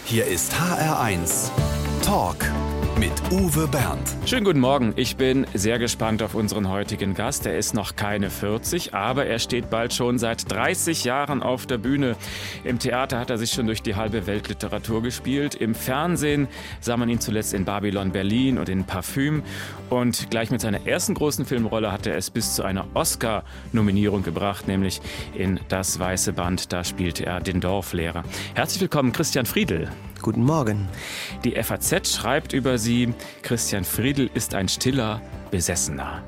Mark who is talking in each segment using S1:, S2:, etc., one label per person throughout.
S1: Hier ist HR1 Talk mit Uwe Bernd.
S2: Schönen guten Morgen. Ich bin sehr gespannt auf unseren heutigen Gast. Er ist noch keine 40, aber er steht bald schon seit 30 Jahren auf der Bühne. Im Theater hat er sich schon durch die halbe Weltliteratur gespielt. Im Fernsehen sah man ihn zuletzt in Babylon Berlin und in Parfüm. Und gleich mit seiner ersten großen Filmrolle hat er es bis zu einer Oscar-Nominierung gebracht, nämlich in Das Weiße Band. Da spielte er den Dorflehrer. Herzlich willkommen, Christian Friedl.
S3: Guten Morgen.
S2: Die FAZ schreibt über Sie, Christian Friedl ist ein stiller Besessener.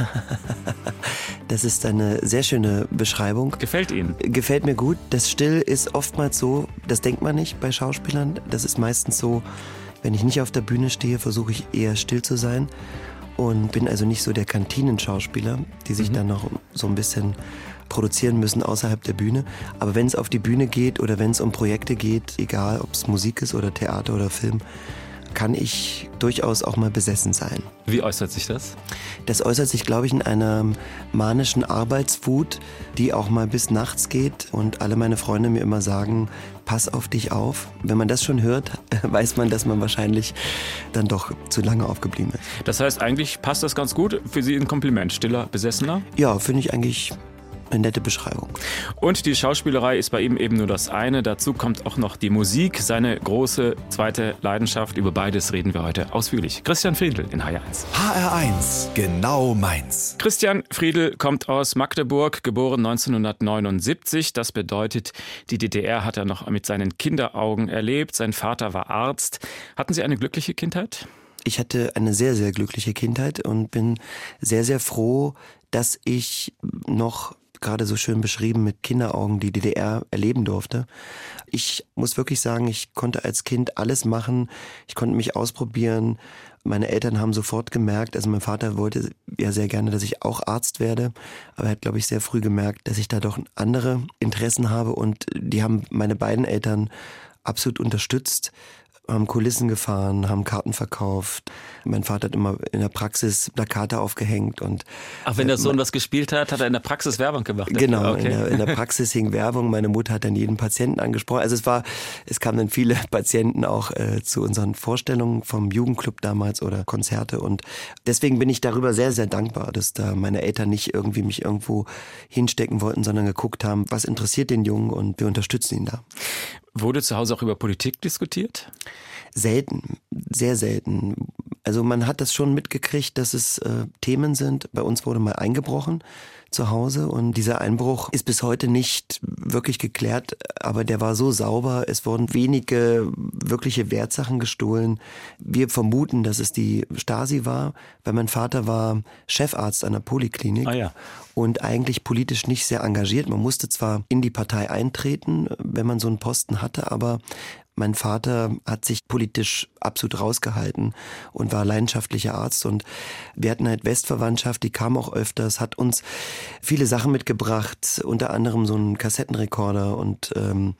S3: Das ist eine sehr schöne Beschreibung.
S2: Gefällt Ihnen?
S3: Gefällt mir gut. Das Still ist oftmals so, das denkt man nicht bei Schauspielern. Das ist meistens so, wenn ich nicht auf der Bühne stehe, versuche ich eher still zu sein. Und bin also nicht so der Kantinenschauspieler, die sich dann noch so ein bisschen produzieren müssen außerhalb der Bühne. Aber wenn es auf die Bühne geht oder wenn es um Projekte geht, egal ob es Musik ist oder Theater oder Film, kann ich durchaus auch mal besessen sein.
S2: Wie äußert sich das?
S3: Das äußert sich, glaube ich, in einer manischen Arbeitswut, die auch mal bis nachts geht. Und alle meine Freunde mir immer sagen, pass auf dich auf. Wenn man das schon hört, weiß man, dass man wahrscheinlich dann doch zu lange aufgeblieben ist.
S2: Das heißt, eigentlich passt das ganz gut. Für Sie ein Kompliment. Stiller Besessener?
S3: Ja, finde ich eigentlich eine nette Beschreibung.
S2: Und die Schauspielerei ist bei ihm eben nur das eine. Dazu kommt auch noch die Musik, seine große zweite Leidenschaft. Über beides reden wir heute ausführlich. Christian Friedl in HR1.
S1: HR1, genau meins.
S2: Christian Friedl kommt aus Magdeburg, geboren 1979. Das bedeutet, die DDR hat er noch mit seinen Kinderaugen erlebt. Sein Vater war Arzt. Hatten Sie eine glückliche Kindheit?
S3: Ich hatte eine sehr, sehr glückliche Kindheit und bin sehr, sehr froh, dass ich noch gerade so schön beschrieben mit Kinderaugen die DDR erleben durfte. Ich muss wirklich sagen, ich konnte als Kind alles machen. Ich konnte mich ausprobieren. Meine Eltern haben sofort gemerkt, also mein Vater wollte ja sehr gerne, dass ich auch Arzt werde, aber er hat, glaube ich, sehr früh gemerkt, dass ich da doch andere Interessen habe und die haben meine beiden Eltern absolut unterstützt. Haben Kulissen gefahren, haben Karten verkauft. Mein Vater hat immer in der Praxis Plakate aufgehängt. Und
S2: ach, wenn der Sohn was gespielt hat, hat er in der Praxis Werbung gemacht?
S3: Genau,
S2: okay.
S3: in der Praxis hing Werbung. Meine Mutter hat dann jeden Patienten angesprochen. Also es kamen dann viele Patienten auch zu unseren Vorstellungen vom Jugendclub damals oder Konzerte. Und deswegen bin ich darüber sehr, sehr dankbar, dass da meine Eltern nicht irgendwie mich irgendwo hinstecken wollten, sondern geguckt haben, was interessiert den Jungen und wir unterstützen ihn da.
S2: Wurde zu Hause auch über Politik diskutiert?
S3: Selten, sehr selten. Also man hat das schon mitgekriegt, dass es Themen sind. Bei uns wurde mal eingebrochen zu Hause und dieser Einbruch ist bis heute nicht wirklich geklärt, aber der war so sauber, es wurden wenige wirkliche Wertsachen gestohlen. Wir vermuten, dass es die Stasi war, weil mein Vater war Chefarzt an der Poliklinik und eigentlich politisch nicht sehr engagiert. Man musste zwar in die Partei eintreten, wenn man so einen Posten hatte, aber mein Vater hat sich politisch absolut rausgehalten und war leidenschaftlicher Arzt und wir hatten halt Westverwandtschaft, die kam auch öfters, hat uns viele Sachen mitgebracht, unter anderem so einen Kassettenrekorder und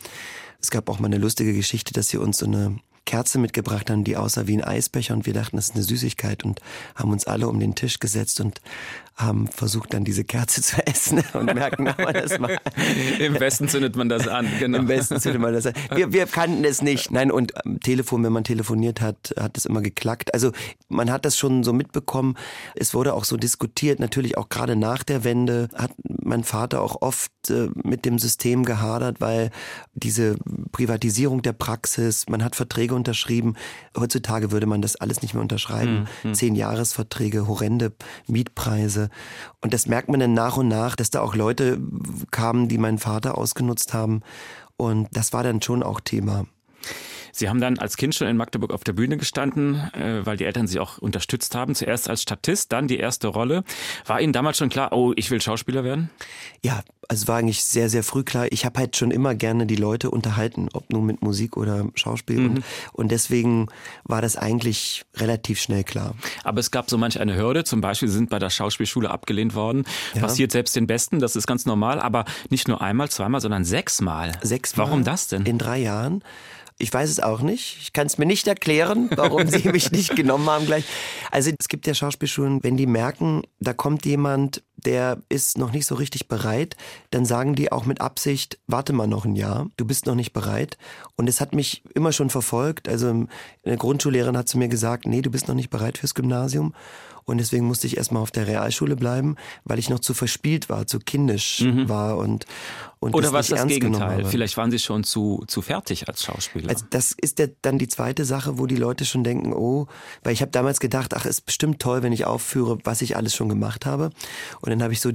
S3: es gab auch mal eine lustige Geschichte, dass sie uns so eine Kerze mitgebracht haben, die aussah wie ein Eisbecher und wir dachten, das ist eine Süßigkeit und haben uns alle um den Tisch gesetzt und haben versucht, dann diese Kerze zu essen und merken, aber das war...
S2: Im Westen zündet man das an, genau.
S3: Im Westen zündet man das an. Wir kannten es nicht. Nein, und am Telefon, wenn man telefoniert hat, hat es immer geklackt. Also man hat das schon so mitbekommen. Es wurde auch so diskutiert, natürlich auch gerade nach der Wende hat mein Vater auch oft mit dem System gehadert, weil diese Privatisierung der Praxis, man hat Verträge unterschrieben. Heutzutage würde man das alles nicht mehr unterschreiben. 10-Jahres-Verträge, horrende Mietpreise. Und das merkt man dann nach und nach, dass da auch Leute kamen, die meinen Vater ausgenutzt haben. Und das war dann schon auch Thema.
S2: Sie haben dann als Kind schon in Magdeburg auf der Bühne gestanden, weil die Eltern Sie auch unterstützt haben. Zuerst als Statist, dann die erste Rolle. War Ihnen damals schon klar, oh, ich will Schauspieler werden?
S3: Ja, also es war eigentlich sehr, sehr früh klar. Ich habe halt schon immer gerne die Leute unterhalten, ob nur mit Musik oder Schauspiel. Und deswegen war das eigentlich relativ schnell klar.
S2: Aber es gab so manch eine Hürde. Zum Beispiel, Sie sind bei der Schauspielschule abgelehnt worden. Ja. Passiert selbst den Besten, das ist ganz normal. Aber nicht nur einmal, zweimal, sondern 6-mal.
S3: 6-mal?
S2: Warum das denn?
S3: In 3 Jahren. Ich weiß es auch nicht. Ich kann es mir nicht erklären, warum sie mich nicht genommen haben gleich. Also es gibt ja Schauspielschulen, wenn die merken, da kommt jemand, der ist noch nicht so richtig bereit, dann sagen die auch mit Absicht, warte mal noch ein Jahr, du bist noch nicht bereit. Und es hat mich immer schon verfolgt. Also eine Grundschullehrerin hat zu mir gesagt, nee, du bist noch nicht bereit fürs Gymnasium. Und deswegen musste ich erstmal auf der Realschule bleiben, weil ich noch zu verspielt war, zu kindisch war und
S2: oder was das Gegenteil?
S3: Habe.
S2: Vielleicht waren Sie schon zu fertig als Schauspieler.
S3: Also das ist dann die zweite Sache, wo die Leute schon denken, oh, weil ich habe damals gedacht, ach, ist bestimmt toll, wenn ich aufführe, was ich alles schon gemacht habe. Und dann habe ich so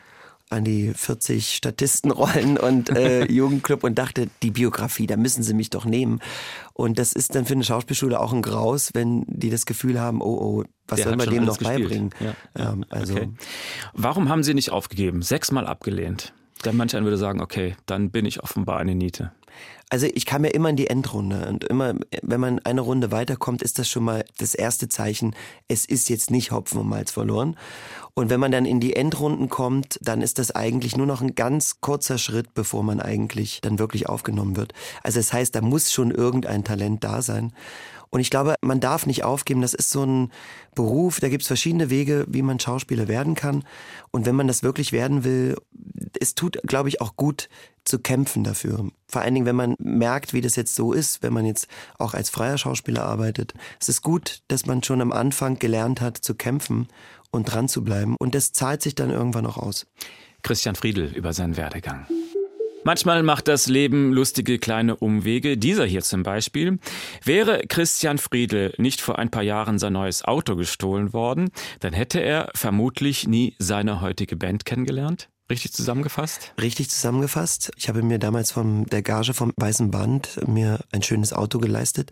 S3: an die 40 Statistenrollen und Jugendclub und dachte, die Biografie, da müssen sie mich doch nehmen. Und das ist dann für eine Schauspielschule auch ein Graus, wenn die das Gefühl haben, oh, was soll man dem noch beibringen?
S2: Ja.
S3: Also.
S2: Okay. Warum haben Sie nicht aufgegeben? 6-mal abgelehnt. Denn manch einer würde sagen, okay, dann bin ich offenbar eine Niete.
S3: Also ich kam ja immer in die Endrunde und immer, wenn man eine Runde weiterkommt, ist das schon mal das erste Zeichen, es ist jetzt nicht Hopfen und Malz verloren. Und wenn man dann in die Endrunden kommt, dann ist das eigentlich nur noch ein ganz kurzer Schritt, bevor man eigentlich dann wirklich aufgenommen wird. Also das heißt, da muss schon irgendein Talent da sein. Und ich glaube, man darf nicht aufgeben, das ist so ein Beruf, da gibt es verschiedene Wege, wie man Schauspieler werden kann. Und wenn man das wirklich werden will, es tut, glaube ich, auch gut zu kämpfen dafür. Vor allen Dingen, wenn man merkt, wie das jetzt so ist, wenn man jetzt auch als freier Schauspieler arbeitet. Es ist gut, dass man schon am Anfang gelernt hat zu kämpfen und dran zu bleiben. Und das zahlt sich dann irgendwann auch aus.
S2: Christian Friedl über seinen Werdegang. Manchmal macht das Leben lustige kleine Umwege. Dieser hier zum Beispiel. Wäre Christian Friedl nicht vor ein paar Jahren sein neues Auto gestohlen worden, dann hätte er vermutlich nie seine heutige Band kennengelernt. Richtig zusammengefasst?
S3: Richtig zusammengefasst. Ich habe mir damals von der Gage vom Weißen Band mir ein schönes Auto geleistet.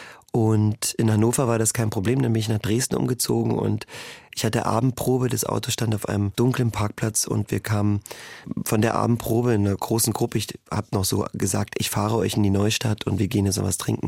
S3: Und in Hannover war das kein Problem, dann bin ich nach Dresden umgezogen und ich hatte Abendprobe, das Auto stand auf einem dunklen Parkplatz und wir kamen von der Abendprobe in einer großen Gruppe. Ich habe noch so gesagt, ich fahre euch in die Neustadt und wir gehen jetzt noch was trinken.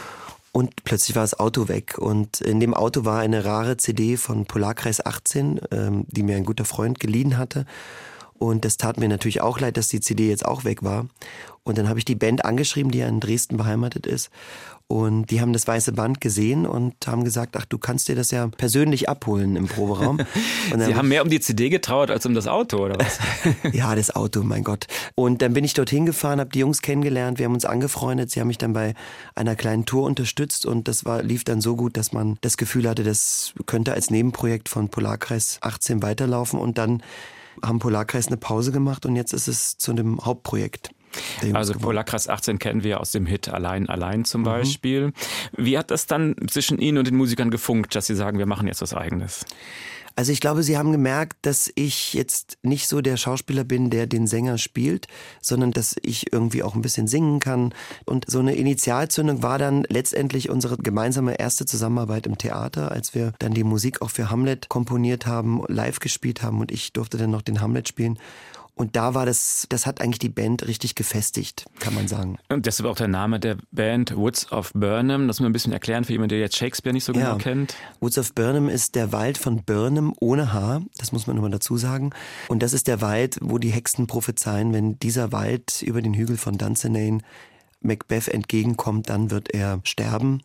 S3: Und plötzlich war das Auto weg und in dem Auto war eine rare CD von Polarkreis 18, die mir ein guter Freund geliehen hatte. Und das tat mir natürlich auch leid, dass die CD jetzt auch weg war. Und dann habe ich die Band angeschrieben, die ja in Dresden beheimatet ist. Und die haben das Weiße Band gesehen und haben gesagt, ach, du kannst dir das ja persönlich abholen im Proberaum. Und
S2: Sie haben mehr um die CD getrauert als um das Auto, oder was?
S3: Ja, das Auto, mein Gott. Und dann bin ich dorthin gefahren, habe die Jungs kennengelernt, wir haben uns angefreundet. Sie haben mich dann bei einer kleinen Tour unterstützt und das lief dann so gut, dass man das Gefühl hatte, das könnte als Nebenprojekt von Polarkreis 18 weiterlaufen. Und dann haben Polarkreis eine Pause gemacht und jetzt ist es zu einem Hauptprojekt.
S2: Also Polarkreis 18 kennen wir aus dem Hit Allein, allein zum Beispiel. Wie hat das dann zwischen Ihnen und den Musikern gefunkt, dass Sie sagen, wir machen jetzt was Eigenes?
S3: Also ich glaube, sie haben gemerkt, dass ich jetzt nicht so der Schauspieler bin, der den Sänger spielt, sondern dass ich irgendwie auch ein bisschen singen kann. Und so eine Initialzündung war dann letztendlich unsere gemeinsame erste Zusammenarbeit im Theater, als wir dann die Musik auch für Hamlet komponiert haben, live gespielt haben und ich durfte dann noch den Hamlet spielen. Und da war das hat eigentlich die Band richtig gefestigt, kann man sagen.
S2: Und deshalb auch der Name der Band, Woods of Burnham. Das muss man ein bisschen erklären für jemanden, der jetzt Shakespeare nicht so genau kennt.
S3: Woods of Burnham ist der Wald von Burnham ohne H, das muss man nochmal dazu sagen. Und das ist der Wald, wo die Hexen prophezeien, wenn dieser Wald über den Hügel von Dunsinane Macbeth entgegenkommt, dann wird er sterben.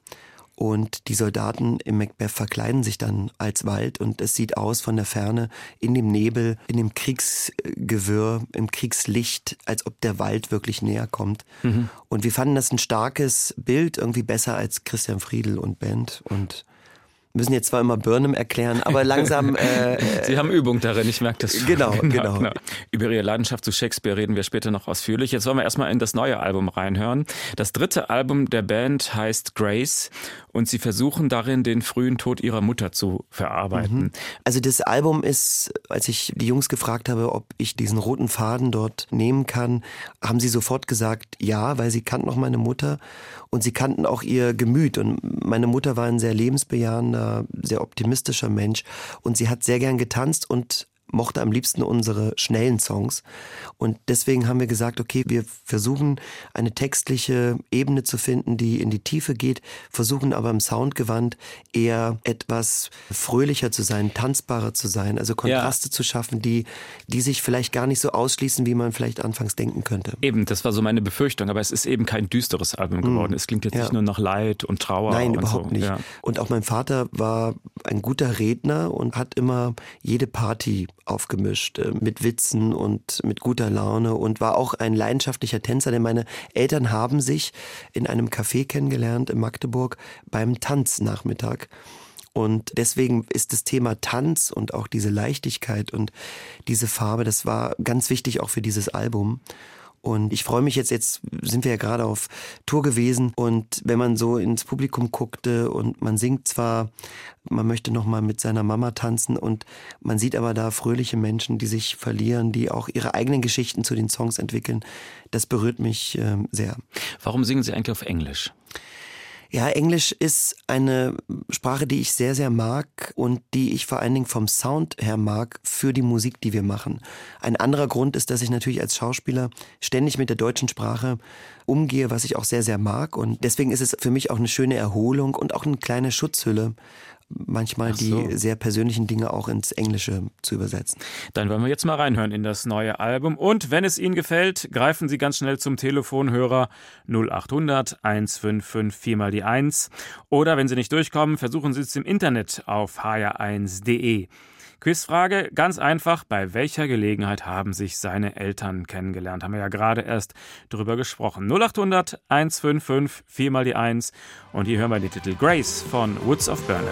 S3: Und die Soldaten im Macbeth verkleiden sich dann als Wald und es sieht aus von der Ferne in dem Nebel, in dem Kriegsgewirr, im Kriegslicht, als ob der Wald wirklich näher kommt. Mhm. Und wir fanden das ein starkes Bild, irgendwie besser als Christian Friedl und Band und müssen jetzt zwar immer Burnham erklären, aber langsam...
S2: Sie haben Übung darin, ich merke das schon.
S3: Genau.
S2: Über Ihre Leidenschaft zu Shakespeare reden wir später noch ausführlich. Jetzt wollen wir erstmal in das neue Album reinhören. Das 3. Album der Band heißt Grace und Sie versuchen darin, den frühen Tod Ihrer Mutter zu verarbeiten.
S3: Also das Album ist, als ich die Jungs gefragt habe, ob ich diesen roten Faden dort nehmen kann, haben sie sofort gesagt, ja, weil sie kannten auch meine Mutter und sie kannten auch ihr Gemüt. Und meine Mutter war ein sehr lebensbejahender, sehr optimistischer Mensch und sie hat sehr gern getanzt und mochte am liebsten unsere schnellen Songs. Und deswegen haben wir gesagt, okay, wir versuchen eine textliche Ebene zu finden, die in die Tiefe geht, versuchen aber im Soundgewand eher etwas fröhlicher zu sein, tanzbarer zu sein, also Kontraste zu schaffen, die sich vielleicht gar nicht so ausschließen, wie man vielleicht anfangs denken könnte.
S2: Eben, das war so meine Befürchtung, aber es ist eben kein düsteres Album geworden. Es klingt jetzt nicht nur nach Leid und Trauer.
S3: Nein,
S2: und
S3: überhaupt
S2: so.
S3: nicht.
S2: Ja.
S3: Und auch mein Vater war ein guter Redner und hat immer jede Party aufgemischt mit Witzen und mit guter Laune und war auch ein leidenschaftlicher Tänzer, denn meine Eltern haben sich in einem Café kennengelernt in Magdeburg beim Tanznachmittag. Und deswegen ist das Thema Tanz und auch diese Leichtigkeit und diese Farbe, das war ganz wichtig auch für dieses Album. Und ich freue mich jetzt sind wir ja gerade auf Tour gewesen und wenn man so ins Publikum guckte und man singt zwar, man möchte nochmal mit seiner Mama tanzen und man sieht aber da fröhliche Menschen, die sich verlieren, die auch ihre eigenen Geschichten zu den Songs entwickeln. Das berührt mich sehr.
S2: Warum singen Sie eigentlich auf Englisch?
S3: Ja, Englisch ist eine Sprache, die ich sehr, sehr mag und die ich vor allen Dingen vom Sound her mag für die Musik, die wir machen. Ein anderer Grund ist, dass ich natürlich als Schauspieler ständig mit der deutschen Sprache umgehe, was ich auch sehr, sehr mag. Und deswegen ist es für mich auch eine schöne Erholung und auch eine kleine Schutzhülle, manchmal die sehr persönlichen Dinge auch ins Englische zu übersetzen.
S2: Dann wollen wir jetzt mal reinhören in das neue Album. Und wenn es Ihnen gefällt, greifen Sie ganz schnell zum Telefonhörer 0800 155 4 mal die 1. Oder wenn Sie nicht durchkommen, versuchen Sie es im Internet auf hr1.de. Quizfrage, ganz einfach, bei welcher Gelegenheit haben sich seine Eltern kennengelernt? Haben wir ja gerade erst drüber gesprochen. 0800 155 4 mal die 1. Und hier hören wir den Titel Grace von Woods of Burnham.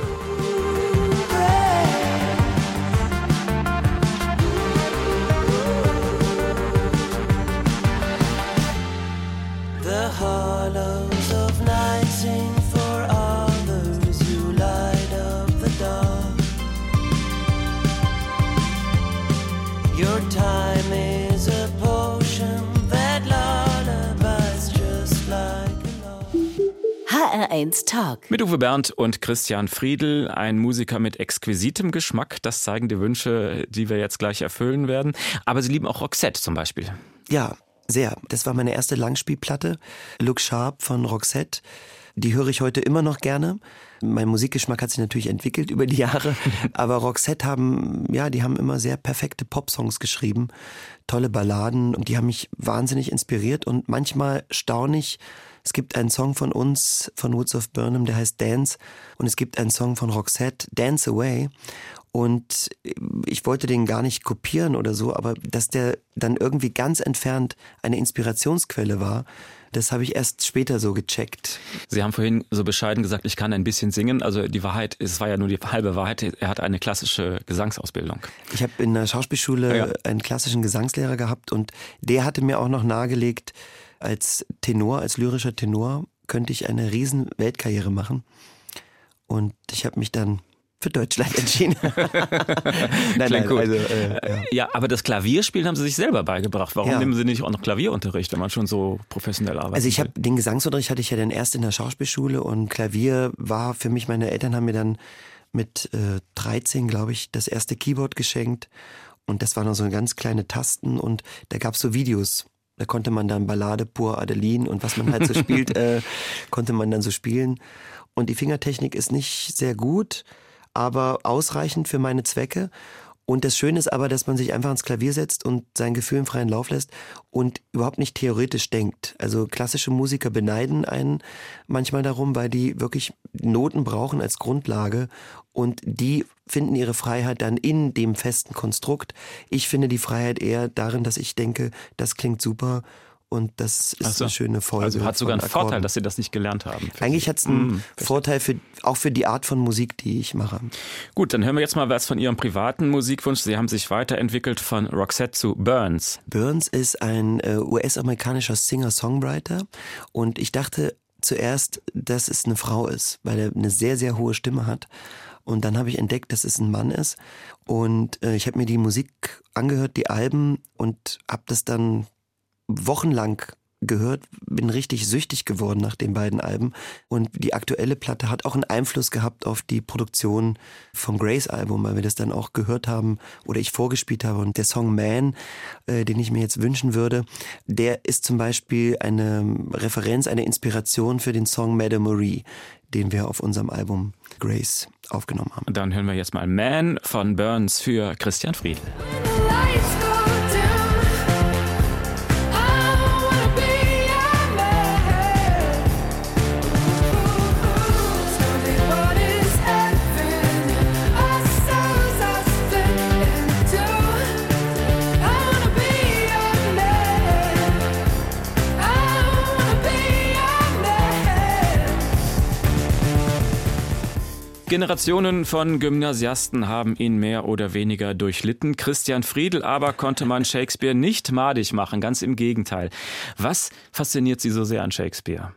S4: The hollows of night sing for others who light up the dark. Your time is a potion that lullabies just like a
S5: HR1 Talk.
S2: Mit Uwe Bernd und Christian Friedl, ein Musiker mit exquisitem Geschmack. Das zeigen die Wünsche, die wir jetzt gleich erfüllen werden. Aber Sie lieben auch Roxette zum Beispiel.
S3: Ja, sehr. Das war meine erste Langspielplatte, Look Sharp von Roxette. Die höre ich heute immer noch gerne. Mein Musikgeschmack hat sich natürlich entwickelt über die Jahre, aber Roxette die haben immer sehr perfekte Popsongs geschrieben, tolle Balladen und die haben mich wahnsinnig inspiriert und manchmal staune ich. Es gibt einen Song von uns, von Woods of Burnham, der heißt Dance und es gibt einen Song von Roxette, Dance Away. Und ich wollte den gar nicht kopieren oder so, aber dass der dann irgendwie ganz entfernt eine Inspirationsquelle war, das habe ich erst später so gecheckt.
S2: Sie haben vorhin so bescheiden gesagt, ich kann ein bisschen singen. Also die Wahrheit, es war ja nur die halbe Wahrheit, er hat eine klassische Gesangsausbildung.
S3: Ich habe in der Schauspielschule einen klassischen Gesangslehrer gehabt und der hatte mir auch noch nahegelegt, als lyrischer Tenor könnte ich eine riesen Weltkarriere machen. Und ich habe mich dann für Deutschland entschieden.
S2: Nein, gut. Also, ja, aber das Klavierspielen haben Sie sich selber beigebracht. Warum nehmen Sie nicht auch noch Klavierunterricht, wenn man schon so professionell arbeitet?
S3: Also ich habe den Gesangsunterricht hatte ich ja dann erst in der Schauspielschule und Klavier war für mich, meine Eltern haben mir dann mit 13, glaube ich, das erste Keyboard geschenkt und das waren noch so ganz kleine Tasten und da gab es so Videos. Da konnte man dann Ballade Pour Adeline und was man halt so spielt, konnte man dann so spielen. Und die Fingertechnik ist nicht sehr gut, aber ausreichend für meine Zwecke. Und das Schöne ist aber, dass man sich einfach ans Klavier setzt und sein Gefühl im freien Lauf lässt und überhaupt nicht theoretisch denkt. Also klassische Musiker beneiden einen manchmal darum, weil die wirklich Noten brauchen als Grundlage und die finden ihre Freiheit dann in dem festen Konstrukt. Ich finde die Freiheit eher darin, dass ich denke, das klingt super. Und das ist eine schöne Folge.
S2: Also hat sogar einen Vorteil, dass Sie das nicht gelernt haben.
S3: Eigentlich hat es einen Vorteil auch für die Art von Musik, die ich mache.
S2: Gut, dann hören wir jetzt mal was von Ihrem privaten Musikwunsch. Sie haben sich weiterentwickelt von Roxette zu Burns.
S3: Burns ist ein US-amerikanischer Singer-Songwriter und ich dachte zuerst, dass es eine Frau ist, weil er eine sehr, sehr hohe Stimme hat. Und dann habe ich entdeckt, dass es ein Mann ist. Und ich habe mir die Musik angehört, die Alben und habe das dann wochenlang gehört, bin richtig süchtig geworden nach den beiden Alben. Und die aktuelle Platte hat auch einen Einfluss gehabt auf die Produktion vom Grace-Album, weil wir das dann auch gehört haben oder ich vorgespielt habe. Und der Song Man, den ich mir jetzt wünschen würde, der ist zum Beispiel eine Referenz, eine Inspiration für den Song Madame Marie, den wir auf unserem Album Grace aufgenommen haben.
S2: Dann hören wir jetzt mal Man von Burns für Christian Friedl. Generationen von Gymnasiasten haben ihn mehr oder weniger durchlitten. Christian Friedl aber konnte man Shakespeare nicht madig machen, ganz im Gegenteil. Was fasziniert Sie so sehr an Shakespeare?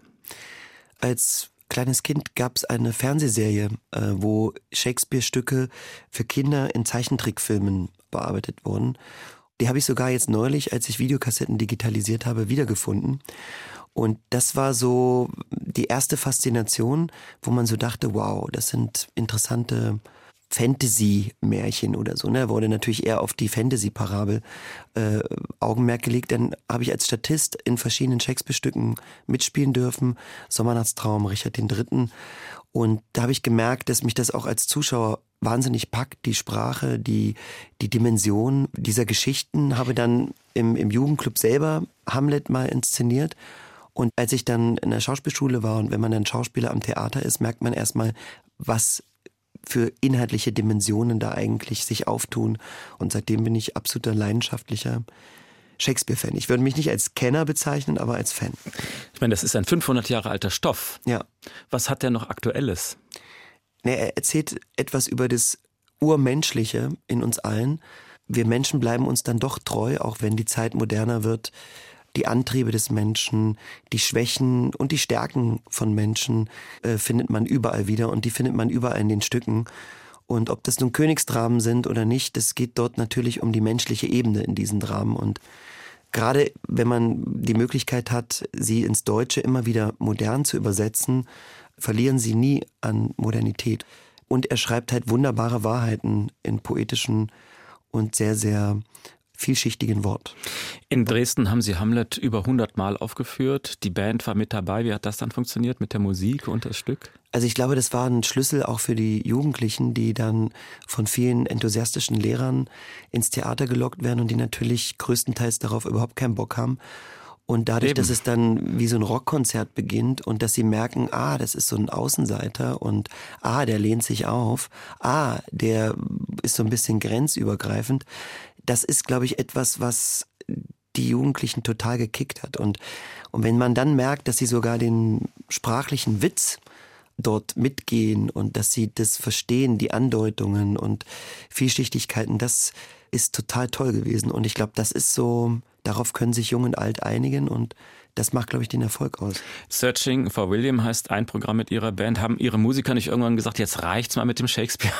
S3: Als kleines Kind gab es eine Fernsehserie, wo Shakespeare-Stücke für Kinder in Zeichentrickfilmen bearbeitet wurden. Die habe ich sogar jetzt neulich, als ich Videokassetten digitalisiert habe, wiedergefunden. Und das war so die erste Faszination, wo man so dachte, wow, das sind interessante Fantasy-Märchen oder so. Da wurde natürlich eher auf die Fantasy-Parabel Augenmerk gelegt. Dann habe ich als Statist in verschiedenen Shakespeare-Stücken mitspielen dürfen. Sommernachtstraum, Richard III. Und da habe ich gemerkt, dass mich das auch als Zuschauer wahnsinnig packt, die Sprache, die Dimension dieser Geschichten. Habe dann im Jugendclub selber Hamlet mal inszeniert. Und als ich dann in der Schauspielschule war und wenn man dann Schauspieler am Theater ist, merkt man erstmal, was für inhaltliche Dimensionen da eigentlich sich auftun. Und seitdem bin ich absoluter leidenschaftlicher Shakespeare-Fan. Ich würde mich nicht als Kenner bezeichnen, aber als Fan.
S2: Ich meine, das ist ein 500 Jahre alter Stoff.
S3: Ja.
S2: Was hat der noch Aktuelles?
S3: Er erzählt etwas über das Urmenschliche in uns allen. Wir Menschen bleiben uns dann doch treu, auch wenn die Zeit moderner wird. Die Antriebe des Menschen, die Schwächen und die Stärken von Menschen findet man überall wieder und die findet man überall in den Stücken. Und ob das nun Königsdramen sind oder nicht, es geht dort natürlich um die menschliche Ebene in diesen Dramen. Und gerade wenn man die Möglichkeit hat, sie ins Deutsche immer wieder modern zu übersetzen, verlieren sie nie an Modernität. Und er schreibt halt wunderbare Wahrheiten in poetischen und sehr, sehr vielschichtigen Wort.
S2: In Dresden haben Sie Hamlet über 100 Mal aufgeführt. Die Band war mit dabei. Wie hat das dann funktioniert mit der Musik und das Stück?
S3: Also ich glaube, das war ein Schlüssel auch für die Jugendlichen, die dann von vielen enthusiastischen Lehrern ins Theater gelockt werden und die natürlich größtenteils darauf überhaupt keinen Bock haben. Und dadurch, dass es dann wie so ein Rockkonzert beginnt und dass sie merken, das ist so ein Außenseiter und der lehnt sich auf, der ist so ein bisschen grenzübergreifend. Das ist, glaube ich, etwas, was die Jugendlichen total gekickt hat. Und wenn man dann merkt, dass sie sogar den sprachlichen Witz dort mitgehen und dass sie das verstehen, die Andeutungen und Vielschichtigkeiten, das ist total toll gewesen. Und ich glaube, das ist so, darauf können sich Jung und Alt einigen und das macht, glaube ich, den Erfolg aus.
S2: Searching for William heißt ein Programm mit Ihrer Band. Haben Ihre Musiker nicht irgendwann gesagt, jetzt reicht's mal mit dem Shakespeare?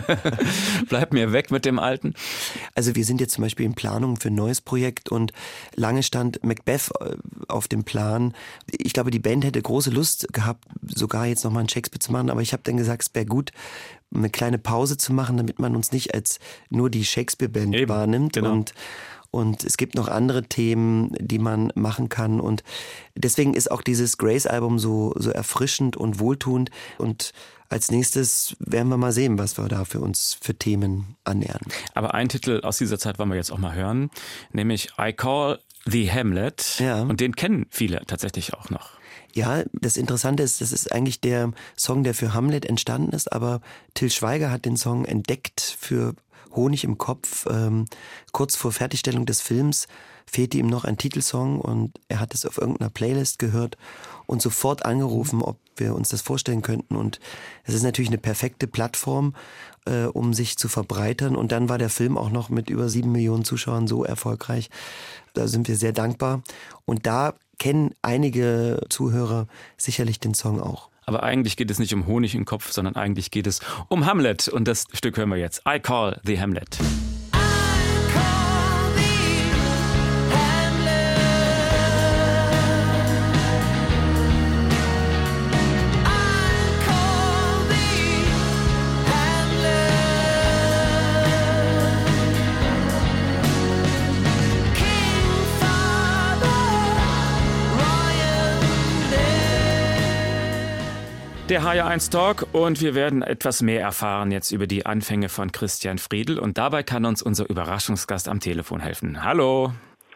S2: Bleibt mir weg mit dem Alten.
S3: Also wir sind jetzt zum Beispiel in Planung für ein neues Projekt und lange stand Macbeth auf dem Plan. Ich glaube, die Band hätte große Lust gehabt, sogar jetzt nochmal einen Shakespeare zu machen, aber ich habe dann gesagt, es wäre gut, eine kleine Pause zu machen, damit man uns nicht als nur die Shakespeare-Band wahrnimmt.
S2: Genau.
S3: Und es gibt noch andere Themen, die man machen kann. Und deswegen ist auch dieses Grace-Album so erfrischend und wohltuend. Und als nächstes werden wir mal sehen, was wir da für uns für Themen annähern.
S2: Aber einen Titel aus dieser Zeit wollen wir jetzt auch mal hören, nämlich I Call the Hamlet.
S3: Ja.
S2: Und den kennen viele tatsächlich auch noch.
S3: Ja, das Interessante ist, das ist eigentlich der Song, der für Hamlet entstanden ist, aber Till Schweiger hat den Song entdeckt für Honig im Kopf. Kurz vor Fertigstellung des Films fehlte ihm noch ein Titelsong und er hat es auf irgendeiner Playlist gehört und sofort angerufen, ob wir uns das vorstellen könnten. Und es ist natürlich eine perfekte Plattform, um sich zu verbreitern. Und dann war der Film auch noch mit über 7 Millionen Zuschauern so erfolgreich. Da sind wir sehr dankbar. Und da kennen einige Zuhörer sicherlich den Song auch.
S2: Aber eigentlich geht es nicht um Honig im Kopf, sondern eigentlich geht es um Hamlet. Und das Stück hören wir jetzt. I Call the Hamlet.
S4: I call the Hamlet.
S2: Der HR1 Talk und wir werden etwas mehr erfahren jetzt über die Anfänge von Christian Friedl und dabei kann uns unser Überraschungsgast am Telefon helfen. Hallo.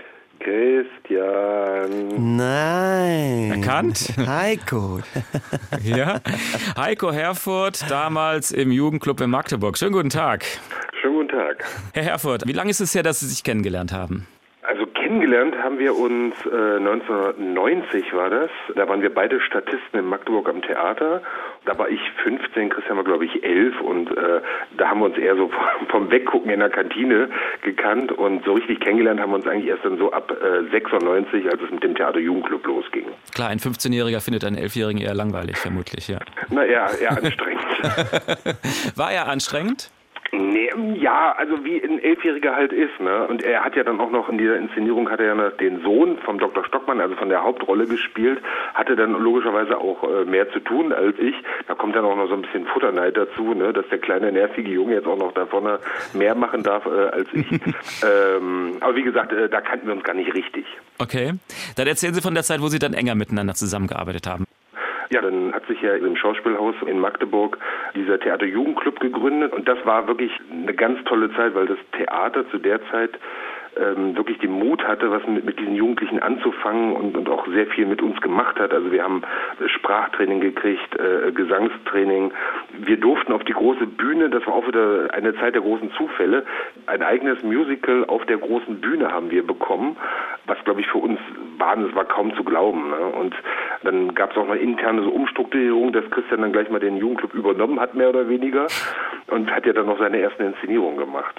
S5: Christian.
S3: Nein.
S2: Erkannt?
S3: Heiko.
S2: Ja. Heiko Herfurth, damals im Jugendclub in Magdeburg. Schönen guten Tag.
S5: Schönen guten Tag.
S2: Herr Herfurth, wie lange ist es her, dass Sie sich kennengelernt haben?
S5: Also kennengelernt haben wir uns 1990 war das. Da waren wir beide Statisten in Magdeburg am Theater. Da war ich 15, Christian war glaube ich 11 und da haben wir uns eher so vom Weggucken in der Kantine gekannt und so richtig kennengelernt haben wir uns eigentlich erst dann so ab 96, als es mit dem Theater-Jugendclub losging.
S2: Klar, ein 15-Jähriger findet einen 11-Jährigen eher langweilig, vermutlich, ja.
S5: Na eher anstrengend.
S2: War er anstrengend?
S5: Nee, ja, also wie ein Elfjähriger halt ist, ne? Und er hat ja dann auch noch in dieser Inszenierung, hat er ja den Sohn vom Dr. Stockmann, also von der Hauptrolle gespielt, hatte dann logischerweise auch mehr zu tun als ich. Da kommt dann auch noch so ein bisschen Futterneid dazu, ne? Dass der kleine nervige Junge jetzt auch noch da vorne mehr machen darf als ich. Aber wie gesagt, da kannten wir uns gar nicht richtig.
S2: Okay, dann erzählen Sie von der Zeit, wo Sie dann enger miteinander zusammengearbeitet haben.
S5: Ja, dann hat sich ja im Schauspielhaus in Magdeburg dieser Theater-Jugendclub gegründet und das war wirklich eine ganz tolle Zeit, weil das Theater zu der Zeit wirklich den Mut hatte, was mit diesen Jugendlichen anzufangen und auch sehr viel mit uns gemacht hat. Also wir haben Sprachtraining gekriegt, Gesangstraining. Wir durften auf die große Bühne, das war auch wieder eine Zeit der großen Zufälle, ein eigenes Musical auf der großen Bühne haben wir bekommen, was glaube ich für uns das war kaum zu glauben. Ne? Und dann gab es auch mal interne so Umstrukturierung, dass Christian dann gleich mal den Jugendclub übernommen hat, mehr oder weniger, und hat ja dann noch seine ersten Inszenierungen gemacht.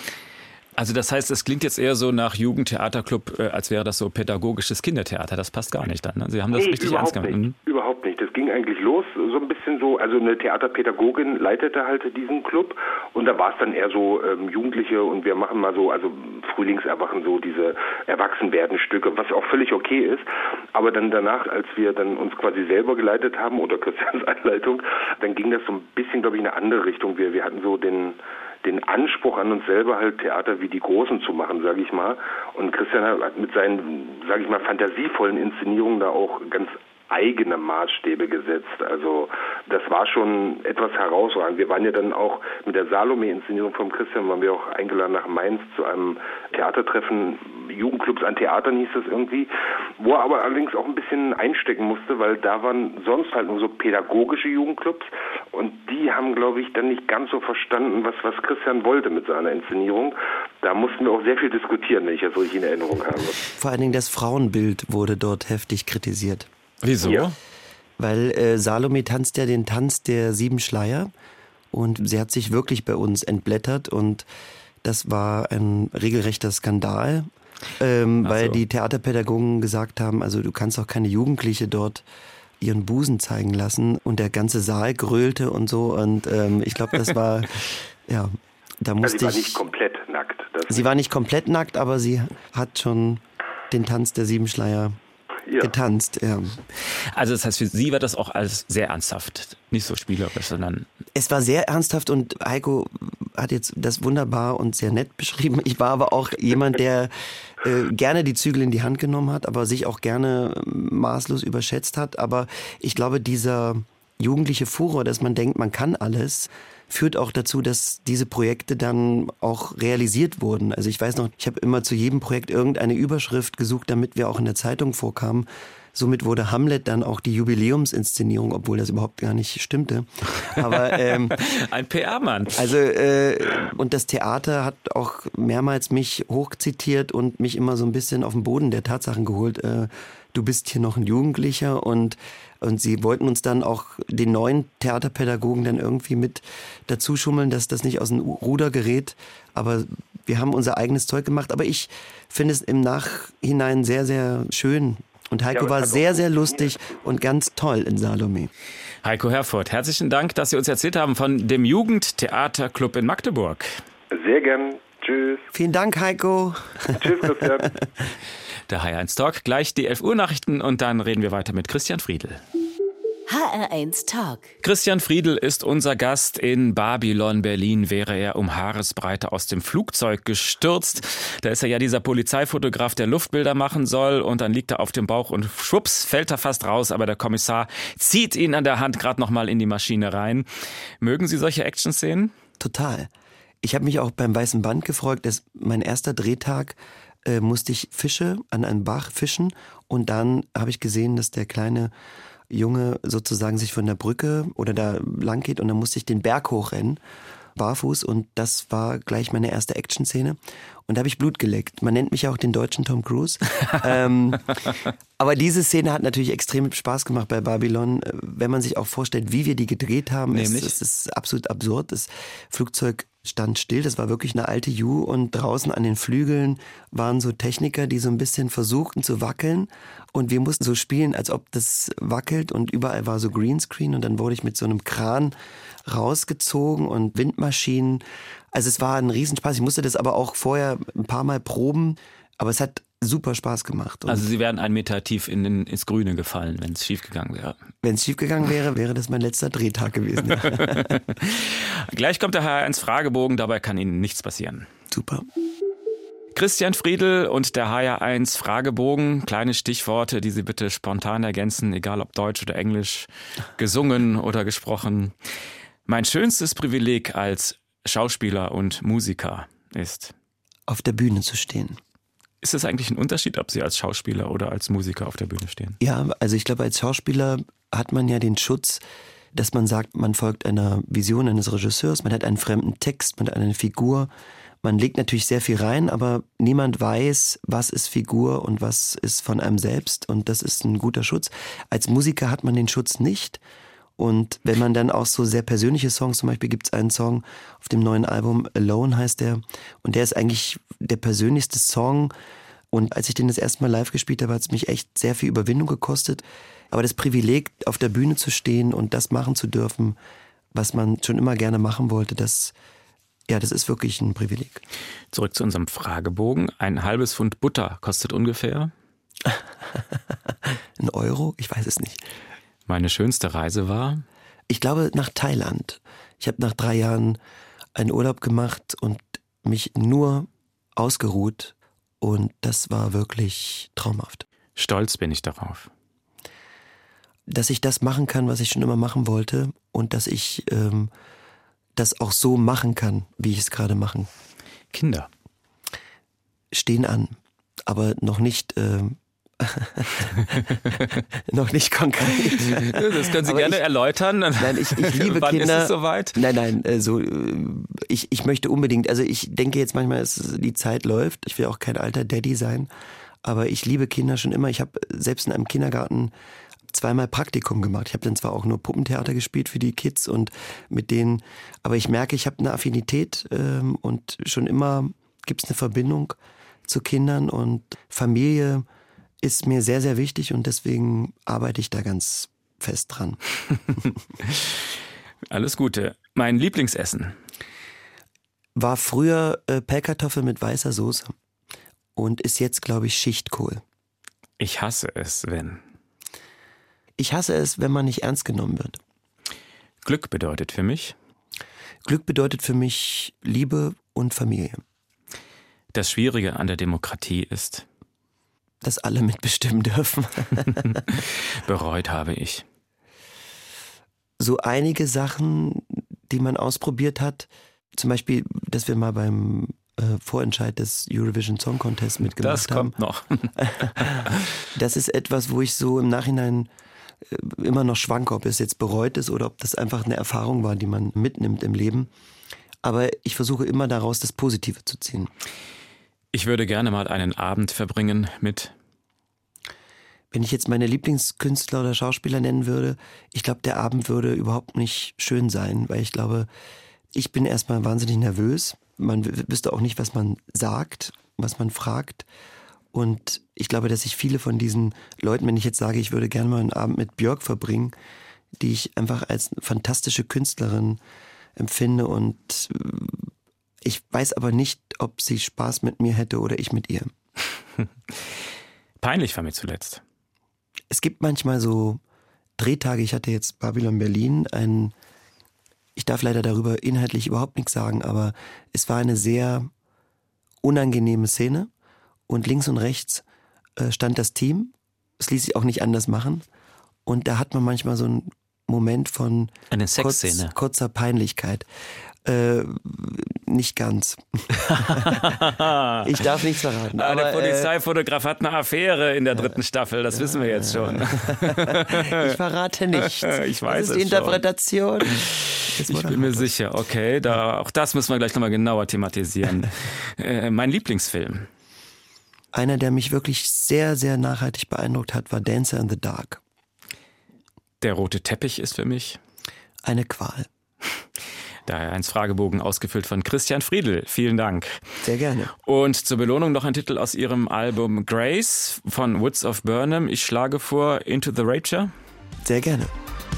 S2: Also das heißt, es klingt jetzt eher so nach Jugendtheaterclub, als wäre das so pädagogisches Kindertheater. Das passt gar nicht dann. Ne? Sie haben das richtig ernst genommen.
S5: Überhaupt nicht. Das ging eigentlich los, so ein bisschen so, also eine Theaterpädagogin leitete halt diesen Club und da war es dann eher so Jugendliche und wir machen mal so, also Frühlingserwachen, so diese Erwachsenwerden-Stücke, was auch völlig okay ist. Aber dann danach, als wir dann uns quasi selber geleitet haben, unter Christians Anleitung, dann ging das so ein bisschen, glaube ich, in eine andere Richtung. Wir hatten so den Anspruch an uns selber halt Theater wie die Großen zu machen, sage ich mal. Und Christian hat mit seinen, sage ich mal, fantasievollen Inszenierungen da auch ganz eigene Maßstäbe gesetzt. Also das war schon etwas herausragend. Wir waren ja dann auch mit der Salome-Inszenierung von Christian, waren wir auch eingeladen nach Mainz zu einem Theatertreffen, Jugendclubs an Theatern hieß das irgendwie, wo er aber allerdings auch ein bisschen einstecken musste, weil da waren sonst halt nur so pädagogische Jugendclubs und die haben, glaube ich, dann nicht ganz so verstanden, was Christian wollte mit seiner Inszenierung. Da mussten wir auch sehr viel diskutieren, wenn ich das richtig in Erinnerung habe.
S3: Vor allen Dingen das Frauenbild wurde dort heftig kritisiert.
S2: Wieso?
S5: Ja.
S3: Weil Salome tanzt ja den Tanz der 7 Schleier und sie hat sich wirklich bei uns entblättert und das war ein regelrechter Skandal, weil die Theaterpädagogen gesagt haben, also du kannst auch keine Jugendliche dort ihren Busen zeigen lassen und der ganze Saal grölte und so und ich glaube, das war, ja, da musste
S5: sie war nicht komplett nackt.
S3: Sie war nicht komplett nackt, aber sie hat schon den Tanz der 7 Schleier getanzt, ja.
S2: Also das heißt, für Sie war das auch alles sehr ernsthaft, nicht so spielerisch, sondern...
S3: Es war sehr ernsthaft und Heiko hat jetzt das wunderbar und sehr nett beschrieben. Ich war aber auch jemand, der gerne die Zügel in die Hand genommen hat, aber sich auch gerne maßlos überschätzt hat. Aber ich glaube, dieser jugendliche Furor, dass man denkt, man kann alles, führt auch dazu, dass diese Projekte dann auch realisiert wurden. Also ich weiß noch, ich habe immer zu jedem Projekt irgendeine Überschrift gesucht, damit wir auch in der Zeitung vorkamen. Somit wurde Hamlet dann auch die Jubiläumsinszenierung, obwohl das überhaupt gar nicht stimmte. Aber
S2: ein PR-Mann.
S3: Also und das Theater hat auch mehrmals mich hochzitiert und mich immer so ein bisschen auf den Boden der Tatsachen geholt. Du bist hier noch ein Jugendlicher und sie wollten uns dann auch den neuen Theaterpädagogen dann irgendwie mit dazu schummeln, dass das nicht aus dem Ruder gerät. Aber wir haben unser eigenes Zeug gemacht. Aber ich finde es im Nachhinein sehr, sehr schön. Und Heiko war sehr, sehr lustig und ganz toll in Salome.
S2: Heiko Herfurth, herzlichen Dank, dass Sie uns erzählt haben von dem Jugendtheaterclub in Magdeburg.
S5: Sehr gern. Tschüss.
S3: Vielen Dank, Heiko.
S5: Tschüss, Christian.
S2: Der HR1 Talk, gleich die 11 Uhr Nachrichten und dann reden wir weiter mit Christian Friedl.
S6: HR1 Talk.
S2: Christian Friedl ist unser Gast. In Babylon, Berlin, wäre er um Haaresbreite aus dem Flugzeug gestürzt. Da ist er ja dieser Polizeifotograf, der Luftbilder machen soll. Und dann liegt er auf dem Bauch und schwupps, fällt er fast raus. Aber der Kommissar zieht ihn an der Hand gerade noch mal in die Maschine rein. Mögen Sie solche Action-Szenen?
S3: Total. Ich habe mich auch beim Weißen Band gefreut. Das mein erster Drehtag musste ich Fische an einem Bach fischen. Und dann habe ich gesehen, dass der kleine Junge sozusagen sich von der Brücke oder da lang geht und dann musste ich den Berg hochrennen, barfuß, und das war gleich meine erste Action-Szene. Und da habe ich Blut geleckt. Man nennt mich auch den deutschen Tom Cruise. Aber diese Szene hat natürlich extrem Spaß gemacht bei Babylon. Wenn man sich auch vorstellt, wie wir die gedreht haben, es ist absolut absurd. Das Flugzeug stand still, das war wirklich eine alte Ju, und draußen an den Flügeln waren so Techniker, die so ein bisschen versuchten zu wackeln, und wir mussten so spielen, als ob das wackelt, und überall war so Greenscreen, und dann wurde ich mit so einem Kran rausgezogen und Windmaschinen. Also es war ein Riesenspaß. Ich musste das aber auch vorher ein paar Mal proben, aber es hat super Spaß gemacht. Und
S2: Also Sie wären 1 Meter tief ins Grüne gefallen, wenn es schiefgegangen wäre.
S3: wenn es schiefgegangen wäre, wäre das mein letzter Drehtag gewesen. Ja.
S2: Gleich kommt der HR1 Fragebogen, dabei kann Ihnen nichts passieren.
S3: Super.
S2: Christian Friedl und der HR1 Fragebogen. Kleine Stichworte, die Sie bitte spontan ergänzen, egal ob Deutsch oder Englisch, gesungen oder gesprochen. Mein schönstes Privileg als Schauspieler und Musiker ist:
S3: Auf der Bühne zu stehen.
S2: Ist es eigentlich ein Unterschied, ob Sie als Schauspieler oder als Musiker auf der Bühne stehen?
S3: Ja, also ich glaube, als Schauspieler hat man ja den Schutz, dass man sagt, man folgt einer Vision eines Regisseurs, man hat einen fremden Text, man hat eine Figur. Man legt natürlich sehr viel rein, aber niemand weiß, was ist Figur und was ist von einem selbst, und das ist ein guter Schutz. Als Musiker hat man den Schutz nicht, und wenn man dann auch so sehr persönliche Songs, zum Beispiel gibt es einen Song auf dem neuen Album, Alone heißt der, und der ist eigentlich der persönlichste Song, und als ich den das erste Mal live gespielt habe, hat es mich echt sehr viel Überwindung gekostet, aber das Privileg, auf der Bühne zu stehen und das machen zu dürfen, was man schon immer gerne machen wollte, das ist wirklich ein Privileg.
S2: Zurück zu unserem Fragebogen. Ein halbes Pfund Butter kostet ungefähr?
S3: 1 Euro? Ich weiß es nicht.
S2: Meine schönste Reise war?
S3: Ich glaube, nach Thailand. Ich habe nach 3 Jahren einen Urlaub gemacht und mich nur ausgeruht, und das war wirklich traumhaft.
S2: Stolz bin ich darauf.
S3: Dass ich das machen kann, was ich schon immer machen wollte, und dass ich das auch so machen kann, wie ich es gerade mache.
S2: Kinder
S3: stehen an, aber noch nicht noch nicht konkret.
S2: Das können Sie
S3: Aber
S2: gerne erläutern.
S3: Nein, ich liebe
S2: Wann
S3: Kinder.
S2: ist es soweit?
S3: Nein, ich möchte unbedingt, also ich denke jetzt manchmal, die Zeit läuft, ich will auch kein alter Daddy sein, aber ich liebe Kinder schon immer. Ich habe selbst in einem Kindergarten 2-mal Praktikum gemacht. Ich habe dann zwar auch nur Puppentheater gespielt für die Kids und mit denen, aber ich merke, ich habe eine Affinität und schon immer gibt es eine Verbindung zu Kindern, und Familie ist mir sehr, sehr wichtig, und deswegen arbeite ich da ganz fest dran.
S2: Alles Gute. Mein Lieblingsessen
S3: war früher Pellkartoffel mit weißer Soße und ist jetzt, glaube ich, Schichtkohl.
S2: Ich hasse es, wenn.
S3: Ich hasse es, wenn man nicht ernst genommen wird.
S2: Glück bedeutet für mich?
S3: Glück bedeutet für mich Liebe und Familie.
S2: Das Schwierige an der Demokratie ist,
S3: dass alle mitbestimmen dürfen.
S2: Bereut habe ich.
S3: So einige Sachen, die man ausprobiert hat, zum Beispiel, dass wir mal beim Vorentscheid des Eurovision Song Contest mitgemacht haben.
S2: Das kommt noch.
S3: Das ist etwas, wo ich so im Nachhinein immer noch schwanke, ob es jetzt bereut ist oder ob das einfach eine Erfahrung war, die man mitnimmt im Leben. Aber ich versuche immer daraus das Positive zu ziehen.
S2: Ich würde gerne mal einen Abend verbringen mit...
S3: Wenn ich jetzt meine Lieblingskünstler oder Schauspieler nennen würde, ich glaube, der Abend würde überhaupt nicht schön sein, weil ich glaube, ich bin erstmal wahnsinnig nervös. Man wüsste auch nicht, was man sagt, was man fragt. Und ich glaube, dass ich viele von diesen Leuten, wenn ich jetzt sage, ich würde gerne mal einen Abend mit Björk verbringen, die ich einfach als fantastische Künstlerin empfinde, und ich weiß aber nicht, ob sie Spaß mit mir hätte oder ich mit ihr.
S2: Peinlich war mir zuletzt.
S3: Es gibt manchmal so Drehtage. Ich hatte jetzt Babylon Berlin, ich darf leider darüber inhaltlich überhaupt nichts sagen, aber es war eine sehr unangenehme Szene und links und rechts stand das Team. Es ließ sich auch nicht anders machen und da hat man manchmal so einen Moment von
S6: eine Sexszene.
S3: Kurzer Peinlichkeit. Nicht ganz. Ich darf nichts verraten.
S2: Aber der Polizeifotograf hat eine Affäre in der 3. Staffel, das wissen wir jetzt schon.
S3: Ich verrate nichts.
S2: Ich weiß
S3: das ist die Interpretation.
S2: Ich bin mir sicher, okay, auch das müssen wir gleich nochmal genauer thematisieren. Mein Lieblingsfilm.
S3: Einer, der mich wirklich sehr, sehr nachhaltig beeindruckt hat, war Dancer in the Dark.
S2: Der rote Teppich ist für mich
S3: eine Qual.
S2: Daher ein Fragebogen ausgefüllt von Christian Friedl. Vielen Dank.
S3: Sehr gerne.
S2: Und zur Belohnung noch ein Titel aus Ihrem Album Grace von Woods of Burnham. Ich schlage vor Into the Rapture.
S3: Sehr gerne.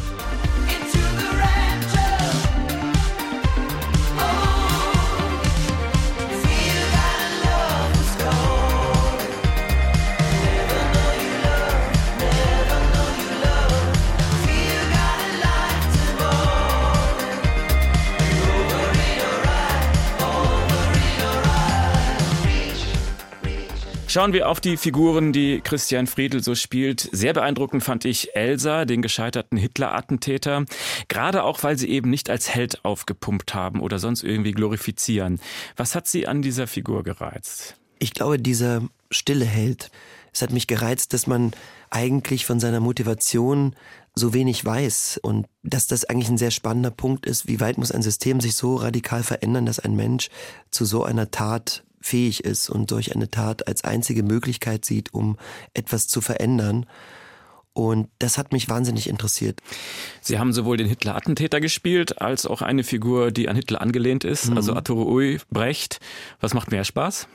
S2: Schauen wir auf die Figuren, die Christian Friedl so spielt. Sehr beeindruckend fand ich Elsa, den gescheiterten Hitler-Attentäter. Gerade auch, weil sie eben nicht als Held aufgepumpt haben oder sonst irgendwie glorifizieren. Was hat Sie an dieser Figur gereizt?
S3: Ich glaube, dieser stille Held. Es hat mich gereizt, dass man eigentlich von seiner Motivation so wenig weiß und dass das eigentlich ein sehr spannender Punkt ist. Wie weit muss ein System sich so radikal verändern, dass ein Mensch zu so einer Tat fähig ist und durch eine Tat als einzige Möglichkeit sieht, um etwas zu verändern. Und das hat mich wahnsinnig interessiert.
S2: Sie haben sowohl den Hitler-Attentäter gespielt, als auch eine Figur, die an Hitler angelehnt ist, also Arturo Ui Brecht. Was macht mehr Spaß?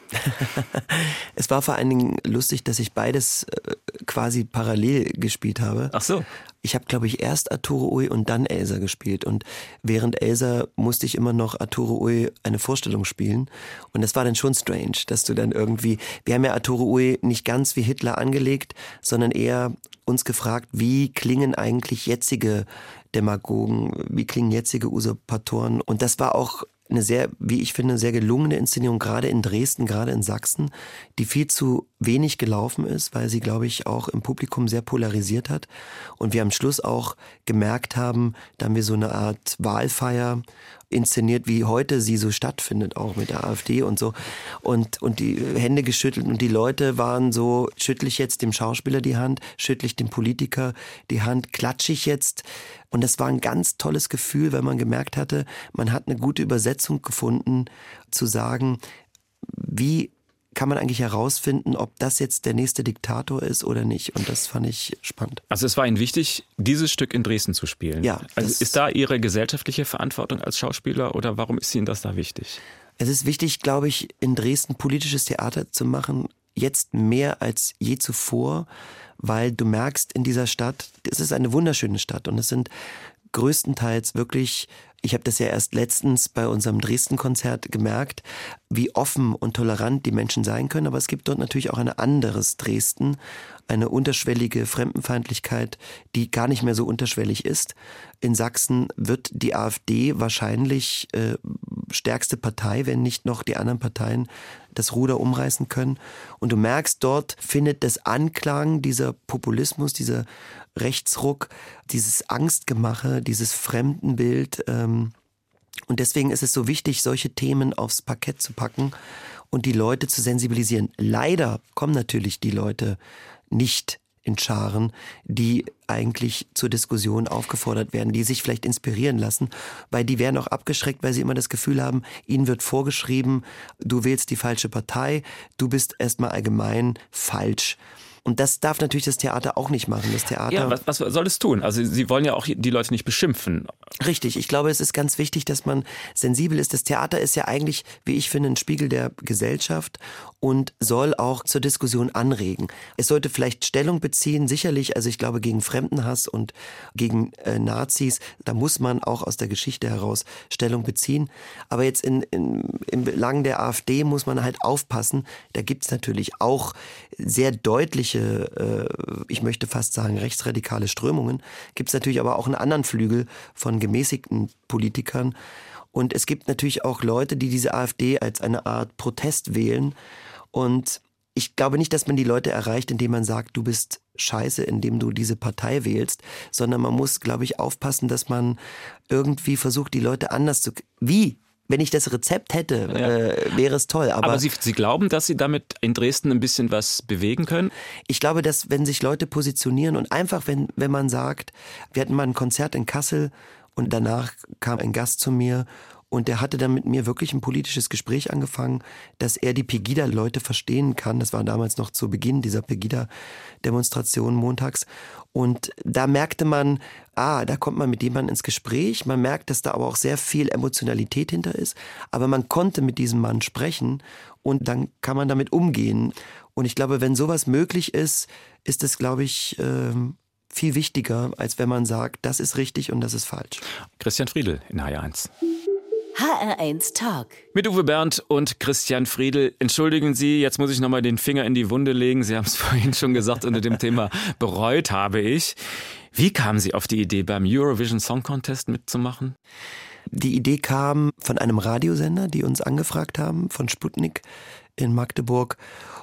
S3: Es war vor allen Dingen lustig, dass ich beides quasi parallel gespielt habe.
S2: Ach so.
S3: Ich habe, glaube ich, erst Arturo Ui und dann Elsa gespielt. Und während Elsa musste ich immer noch Arturo Ui eine Vorstellung spielen. Und das war dann schon strange, dass du dann irgendwie... Wir haben ja Arturo Ui nicht ganz wie Hitler angelegt, sondern eher uns gefragt, wie klingen eigentlich jetzige Demagogen, wie klingen jetzige Usurpatoren. Und das war auch eine sehr, wie ich finde, sehr gelungene Inszenierung, gerade in Dresden, gerade in Sachsen, die viel zu wenig gelaufen ist, weil sie, glaube ich, auch im Publikum sehr polarisiert hat. Und wir am Schluss auch gemerkt haben, da haben wir so eine Art Wahlfeier inszeniert, wie heute sie so stattfindet, auch mit der AfD und so. Und die Hände geschüttelt und die Leute waren so, schüttle ich jetzt dem Schauspieler die Hand, schüttle ich dem Politiker die Hand, klatsche ich jetzt. Und das war ein ganz tolles Gefühl, weil man gemerkt hatte, man hat eine gute Übersetzung gefunden, zu sagen, wie kann man eigentlich herausfinden, ob das jetzt der nächste Diktator ist oder nicht. Und das fand ich spannend.
S2: Also es war Ihnen wichtig, dieses Stück in Dresden zu spielen.
S3: Ja.
S2: Also ist da Ihre gesellschaftliche Verantwortung als Schauspieler oder warum ist Ihnen das da wichtig?
S3: Es ist wichtig, glaube ich, in Dresden politisches Theater zu machen, jetzt mehr als je zuvor, weil du merkst in dieser Stadt, es ist eine wunderschöne Stadt und es sind größtenteils wirklich, ich habe das ja erst letztens bei unserem Dresden-Konzert gemerkt, wie offen und tolerant die Menschen sein können. Aber es gibt dort natürlich auch ein anderes Dresden, eine unterschwellige Fremdenfeindlichkeit, die gar nicht mehr so unterschwellig ist. In Sachsen wird die AfD wahrscheinlich stärkste Partei, wenn nicht noch die anderen Parteien das Ruder umreißen können. Und du merkst, dort findet das Anklang, dieser Populismus, dieser Rechtsruck, dieses Angstgemache, dieses Fremdenbild. Und deswegen ist es so wichtig, solche Themen aufs Parkett zu packen und die Leute zu sensibilisieren. Leider kommen natürlich die Leute nicht in Scharen, die eigentlich zur Diskussion aufgefordert werden, die sich vielleicht inspirieren lassen, weil die werden auch abgeschreckt, weil sie immer das Gefühl haben, ihnen wird vorgeschrieben, du wählst die falsche Partei, du bist erstmal allgemein falsch. Und das darf natürlich das Theater auch nicht machen. Das Theater.
S2: Ja, was soll es tun? Also Sie wollen ja auch die Leute nicht beschimpfen.
S3: Richtig, ich glaube, es ist ganz wichtig, dass man sensibel ist. Das Theater ist ja eigentlich, wie ich finde, ein Spiegel der Gesellschaft und soll auch zur Diskussion anregen. Es sollte vielleicht Stellung beziehen, sicherlich, also ich glaube, gegen Fremdenhass und gegen Nazis, da muss man auch aus der Geschichte heraus Stellung beziehen. Aber jetzt im Belang der AfD muss man halt aufpassen. Da gibt's natürlich auch sehr deutliche, ich möchte fast sagen, rechtsradikale Strömungen. Gibt's natürlich aber auch einen anderen Flügel von gemäßigten Politikern. Und es gibt natürlich auch Leute, die diese AfD als eine Art Protest wählen. Und ich glaube nicht, dass man die Leute erreicht, indem man sagt, du bist scheiße, indem du diese Partei wählst, sondern man muss, glaube ich, aufpassen, dass man irgendwie versucht, die Leute anders zu... Wie? Wenn ich das Rezept hätte, wäre es toll. Aber
S2: Sie glauben, dass Sie damit in Dresden ein bisschen was bewegen können?
S3: Ich glaube, dass wenn sich Leute positionieren und einfach, wenn man sagt, wir hatten mal ein Konzert in Kassel und danach kam ein Gast zu mir und der hatte dann mit mir wirklich ein politisches Gespräch angefangen, dass er die Pegida-Leute verstehen kann. Das war damals noch zu Beginn dieser Pegida-Demonstration montags. Und da merkte man, da kommt man mit jemandem ins Gespräch. Man merkt, dass da aber auch sehr viel Emotionalität hinter ist. Aber man konnte mit diesem Mann sprechen und dann kann man damit umgehen. Und ich glaube, wenn sowas möglich ist, ist es, glaube ich, viel wichtiger, als wenn man sagt, das ist richtig und das ist falsch.
S2: Christian Friedl in HR1.
S6: HR1 Talk.
S2: Mit Uwe Bernd und Christian Friedl. Entschuldigen Sie, jetzt muss ich nochmal den Finger in die Wunde legen. Sie haben es vorhin schon gesagt, unter dem Thema bereut habe ich. Wie kamen Sie auf die Idee, beim Eurovision Song Contest mitzumachen?
S3: Die Idee kam von einem Radiosender, die uns angefragt haben, von Sputnik in Magdeburg.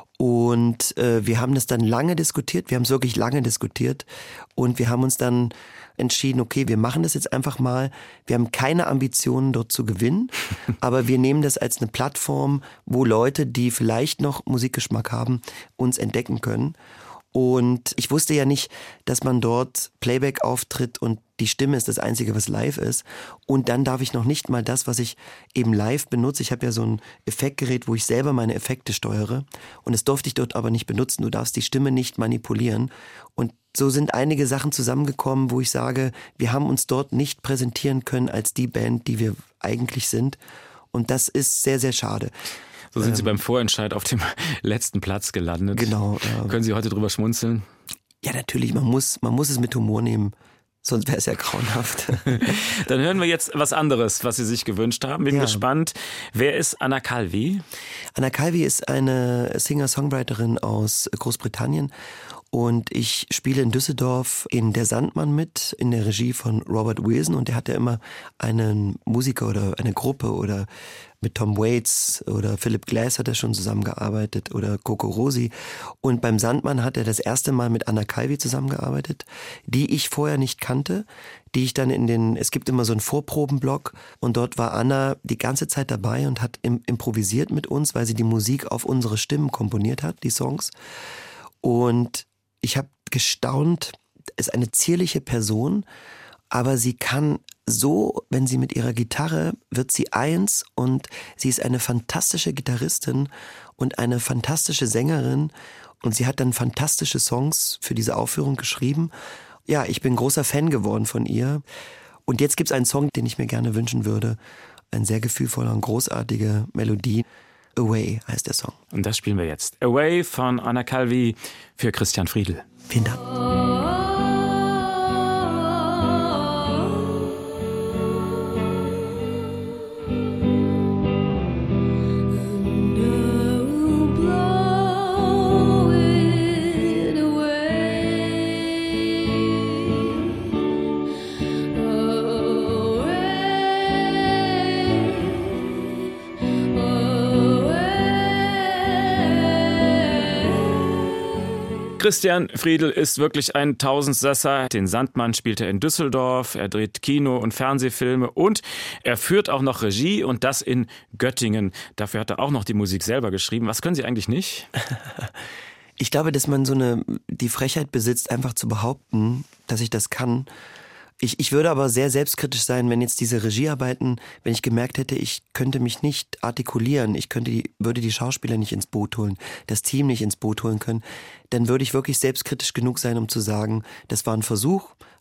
S3: Und wir haben das dann lange diskutiert, wir haben es wirklich lange diskutiert und wir haben uns dann entschieden, okay, wir machen das jetzt einfach mal. Wir haben keine Ambitionen, dort zu gewinnen, aber wir nehmen das als eine Plattform, wo Leute, die vielleicht noch Musikgeschmack haben, uns entdecken können. Und ich wusste ja nicht, dass man dort Playback auftritt und die Stimme ist das Einzige, was live ist. Und dann darf ich noch nicht mal das, was ich eben live benutze. Ich habe ja so ein Effektgerät, wo ich selber meine Effekte steuere. Und das durfte ich dort aber nicht benutzen. Du darfst die Stimme nicht manipulieren. Und so sind einige Sachen zusammengekommen, wo ich sage, wir haben uns dort nicht präsentieren können als die Band, die wir eigentlich sind. Und das ist sehr, sehr schade.
S2: So sind Sie beim Vorentscheid auf dem letzten Platz gelandet.
S3: Genau.
S2: Können Sie heute drüber schmunzeln?
S3: Ja, natürlich. Man muss es mit Humor nehmen. Sonst wäre es ja grauenhaft.
S2: Dann hören wir jetzt was anderes, was Sie sich gewünscht haben. Bin gespannt. Wer ist Anna Calvi?
S3: Anna Calvi ist eine Singer-Songwriterin aus Großbritannien. Und ich spiele in Düsseldorf in Der Sandmann mit, in der Regie von Robert Wilson. Und der hat ja immer einen Musiker oder eine Gruppe oder mit Tom Waits oder Philip Glass hat er schon zusammengearbeitet oder Coco Rosi. Und beim Sandmann hat er das erste Mal mit Anna Calvi zusammengearbeitet, die ich vorher nicht kannte, die ich dann es gibt immer so einen Vorprobenblock und dort war Anna die ganze Zeit dabei und hat improvisiert mit uns, weil sie die Musik auf unsere Stimmen komponiert hat, die Songs. Und ich habe gestaunt, ist eine zierliche Person, aber sie kann so, wenn sie mit ihrer Gitarre, wird sie eins und sie ist eine fantastische Gitarristin und eine fantastische Sängerin und sie hat dann fantastische Songs für diese Aufführung geschrieben. Ja, ich bin großer Fan geworden von ihr und jetzt gibt's einen Song, den ich mir gerne wünschen würde. Ein sehr gefühlvoller und großartige Melodie. Away heißt der Song.
S2: Und das spielen wir jetzt. Away von Anna Calvi für Christian Friedl.
S3: Vielen Dank.
S2: Christian Friedl ist wirklich ein Tausendsasser. Den Sandmann spielt er in Düsseldorf, er dreht Kino- und Fernsehfilme und er führt auch noch Regie und das in Göttingen. Dafür hat er auch noch die Musik selber geschrieben. Was können Sie eigentlich nicht?
S3: Ich glaube, dass man die Frechheit besitzt, einfach zu behaupten, dass ich das kann. Ich würde aber sehr selbstkritisch sein, wenn jetzt diese Regiearbeiten, wenn ich gemerkt hätte, ich könnte mich nicht artikulieren, würde die Schauspieler nicht ins Boot holen, das Team nicht ins Boot holen können, dann würde ich wirklich selbstkritisch genug sein, um zu sagen, das war ein Versuch,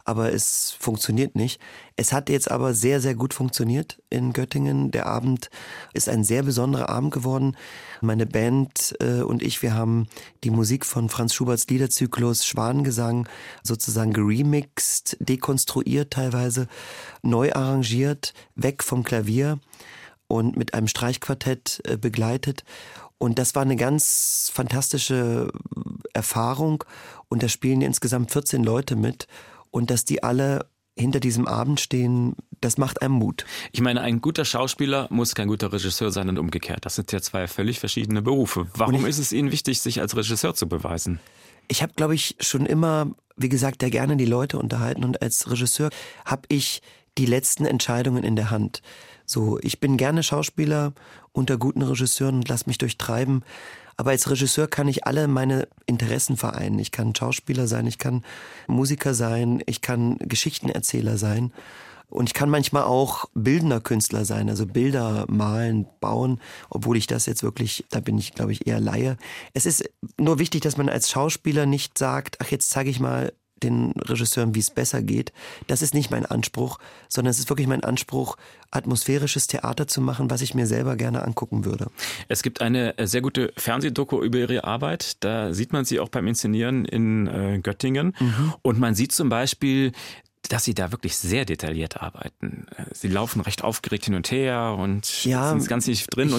S3: aber es funktioniert nicht. Es hat jetzt aber sehr, sehr gut funktioniert in Göttingen. Der Abend ist ein sehr besonderer Abend geworden. Meine Band und ich, wir haben die Musik von Franz Schuberts Liederzyklus Schwanengesang sozusagen geremixed, dekonstruiert teilweise, neu arrangiert, weg vom Klavier und mit einem Streichquartett begleitet. Und das war eine ganz fantastische Erfahrung. Und da spielen insgesamt 14 Leute mit. Und dass die alle hinter diesem Abend stehen, das macht einem Mut.
S2: Ich meine, ein guter Schauspieler muss kein guter Regisseur sein und umgekehrt. Das sind ja zwei völlig verschiedene Berufe. Warum ist es Ihnen wichtig, sich als Regisseur zu beweisen?
S3: Ich habe, glaube ich, schon immer, wie gesagt, ja gerne die Leute unterhalten. Und als Regisseur habe ich die letzten Entscheidungen in der Hand. So, ich bin gerne Schauspieler unter guten Regisseuren und lass mich durchtreiben. Aber als Regisseur kann ich alle meine Interessen vereinen. Ich kann Schauspieler sein, ich kann Musiker sein, ich kann Geschichtenerzähler sein. Und ich kann manchmal auch bildender Künstler sein, also Bilder malen, bauen, obwohl ich das jetzt wirklich, da bin ich, glaube ich, eher Laie. Es ist nur wichtig, dass man als Schauspieler nicht sagt, ach, jetzt zeige ich mal den Regisseuren, wie es besser geht. Das ist nicht mein Anspruch, sondern es ist wirklich mein Anspruch, atmosphärisches Theater zu machen, was ich mir selber gerne angucken würde.
S2: Es gibt eine sehr gute Fernsehdoku über Ihre Arbeit. Da sieht man Sie auch beim Inszenieren in Göttingen. Und man sieht zum Beispiel, dass Sie da wirklich sehr detailliert arbeiten. Sie laufen recht aufgeregt hin und her und sind ganz tief drin.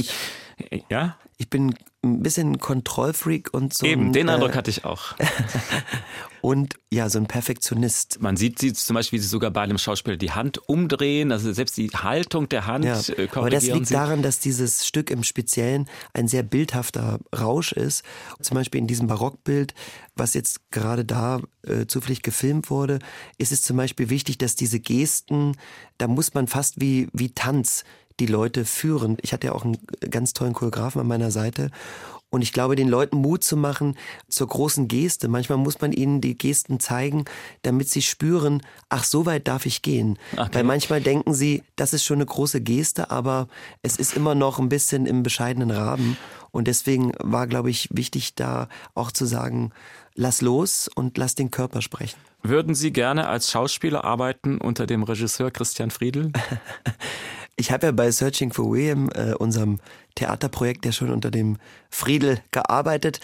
S3: Ich bin ein bisschen Kontrollfreak und so.
S2: Eben, den Eindruck hatte ich auch.
S3: Und ja, so ein Perfektionist.
S2: Man sieht sie zum Beispiel, wie sie sogar bei einem Schauspieler die Hand umdrehen, also selbst die Haltung der Hand korrigieren.
S3: Aber das liegt daran, dass dieses Stück im Speziellen ein sehr bildhafter Rausch ist. Zum Beispiel in diesem Barockbild, was jetzt gerade da zufällig gefilmt wurde, ist es zum Beispiel wichtig, dass diese Gesten, da muss man fast wie Tanz die Leute führen. Ich hatte ja auch einen ganz tollen Choreografen an meiner Seite. Und ich glaube, den Leuten Mut zu machen zur großen Geste. Manchmal muss man ihnen die Gesten zeigen, damit sie spüren, ach, so weit darf ich gehen. Okay. Weil manchmal denken sie, das ist schon eine große Geste, aber es ist immer noch ein bisschen im bescheidenen Rahmen. Und deswegen war, glaube ich, wichtig, da auch zu sagen, lass los und lass den Körper sprechen.
S2: Würden Sie gerne als Schauspieler arbeiten unter dem Regisseur Christian Friedl?
S3: Ich habe ja bei Searching for William, unserem Theaterprojekt, ja schon unter dem Friedl gearbeitet.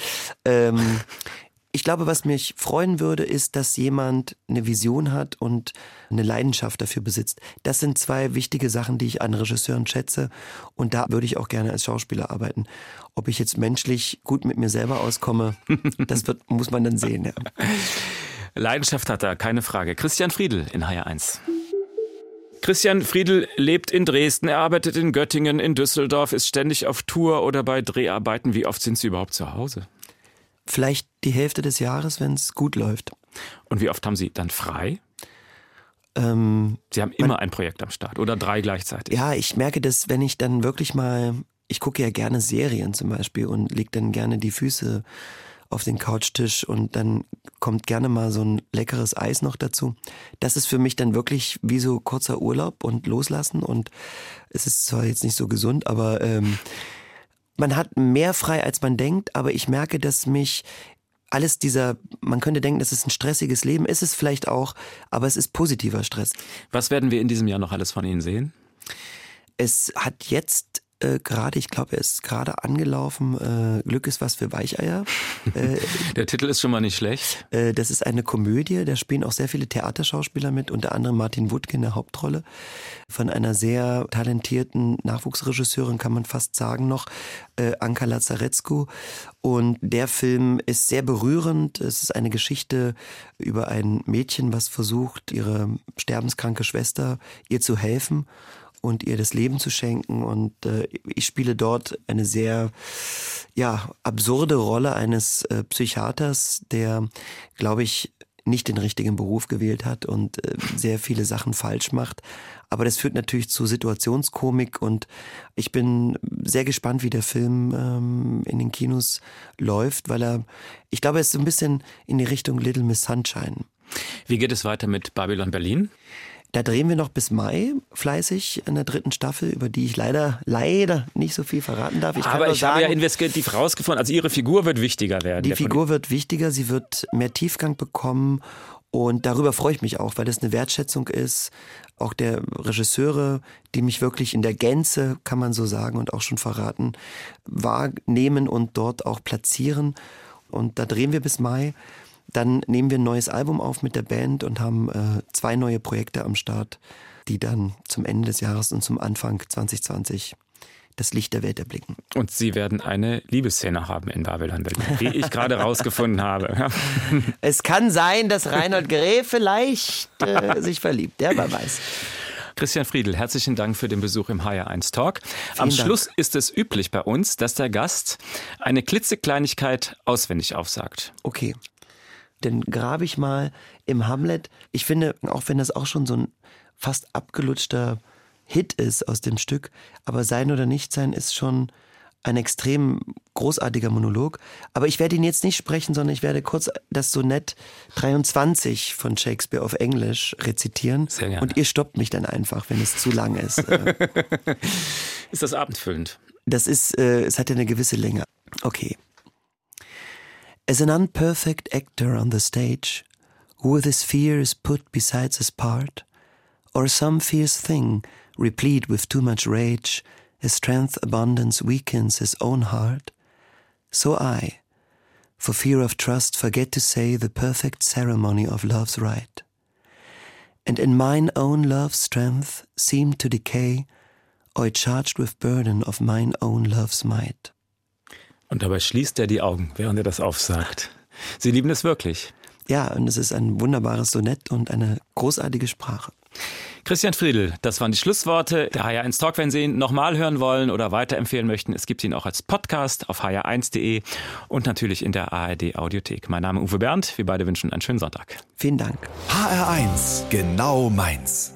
S3: Ich glaube, was mich freuen würde, ist, dass jemand eine Vision hat und eine Leidenschaft dafür besitzt. Das sind zwei wichtige Sachen, die ich an Regisseuren schätze. Und da würde ich auch gerne als Schauspieler arbeiten. Ob ich jetzt menschlich gut mit mir selber auskomme, muss man dann sehen. Ja.
S2: Leidenschaft hat er, keine Frage. Christian Friedl in HR1. Christian Friedl lebt in Dresden, er arbeitet in Göttingen, in Düsseldorf, ist ständig auf Tour oder bei Dreharbeiten. Wie oft sind Sie überhaupt zu Hause?
S3: Vielleicht die Hälfte des Jahres, wenn es gut läuft.
S2: Und wie oft haben Sie dann frei? Sie haben immer ein Projekt am Start oder 3 gleichzeitig?
S3: Ja, ich merke das, wenn ich dann wirklich mal, ich gucke ja gerne Serien zum Beispiel und lege dann gerne die Füße auf den Couchtisch und dann kommt gerne mal so ein leckeres Eis noch dazu. Das ist für mich dann wirklich wie so kurzer Urlaub und loslassen und es ist zwar jetzt nicht so gesund, aber man hat mehr frei, als man denkt, aber ich merke, dass mich alles man könnte denken, das ist ein stressiges Leben, ist es vielleicht auch, aber es ist positiver Stress.
S2: Was werden wir in diesem Jahr noch alles von Ihnen sehen?
S3: Es hat jetzt gerade, ich glaube, er ist gerade angelaufen, Glück ist was für Weicheier.
S2: Der Titel ist schon mal nicht schlecht.
S3: Das ist eine Komödie, da spielen auch sehr viele Theaterschauspieler mit, unter anderem Martin Wuttke in der Hauptrolle, von einer sehr talentierten Nachwuchsregisseurin, kann man fast sagen noch, Anka Lazarescu. Und der Film ist sehr berührend. Es ist eine Geschichte über ein Mädchen, was versucht, ihre sterbenskranke Schwester ihr zu helfen und ihr das Leben zu schenken. Und ich spiele dort eine sehr absurde Rolle eines Psychiaters, der, glaube ich, nicht den richtigen Beruf gewählt hat und sehr viele Sachen falsch macht. Aber das führt natürlich zu Situationskomik und ich bin sehr gespannt, wie der Film in den Kinos läuft, weil ich glaube, er ist so ein bisschen in die Richtung Little Miss Sunshine.
S2: Wie geht es weiter mit Babylon Berlin?
S3: Da drehen wir noch bis Mai fleißig in der 3. Staffel, über die ich leider nicht so viel verraten darf.
S2: Aber ich habe ja investigativ rausgefunden, also Ihre Figur wird wichtiger werden.
S3: Die Figur wird wichtiger, sie wird mehr Tiefgang bekommen Und darüber freue ich mich auch, weil das eine Wertschätzung ist, auch der Regisseure, die mich wirklich in der Gänze, kann man so sagen und auch schon verraten, wahrnehmen und dort auch platzieren. Und da drehen wir bis Mai. Dann nehmen wir ein neues Album auf mit der Band und haben 2 neue Projekte am Start, die dann zum Ende des Jahres und zum Anfang 2020 das Licht der Welt erblicken.
S2: Und Sie werden eine Liebesszene haben in Babylon Berlin, die ich gerade rausgefunden habe.
S3: Es kann sein, dass Reinhold Gref vielleicht sich verliebt, ja, wer weiß.
S2: Christian Friedl, herzlichen Dank für den Besuch im HR1 Talk. Am Schluss ist es üblich bei uns, dass der Gast eine klitzekleinigkeit auswendig aufsagt.
S3: Okay, dann grabe ich mal im Hamlet. Ich finde, auch wenn das auch schon so ein fast abgelutschter Hit ist aus dem Stück, aber Sein oder Nichtsein ist schon ein extrem großartiger Monolog. Aber ich werde ihn jetzt nicht sprechen, sondern ich werde kurz das Sonett 23 von Shakespeare auf Englisch rezitieren.
S2: Sehr gerne.
S3: Und ihr stoppt mich dann einfach, wenn es zu lang ist.
S2: Ist das abendfüllend?
S3: Das ist, es hat ja eine gewisse Länge. Okay. As an unperfect actor on the stage, who with his fear is put besides his part, or some fierce thing, replete with too much rage, his strength abundance weakens his own heart, so I, for fear of trust, forget to say the perfect ceremony of love's rite, and in mine own love's strength seem to decay, or charged with burden of mine own love's might.
S2: Und dabei schließt er die Augen, während er das aufsagt. Sie lieben es wirklich.
S3: Ja, und es ist ein wunderbares Sonett und eine großartige Sprache.
S2: Christian Friedl, das waren die Schlussworte der HR1 Talk. Wenn Sie ihn nochmal hören wollen oder weiterempfehlen möchten, es gibt ihn auch als Podcast auf hr1.de und natürlich in der ARD Audiothek. Mein Name ist Uwe Bernd. Wir beide wünschen einen schönen Sonntag.
S3: Vielen Dank.
S1: HR1, genau meins.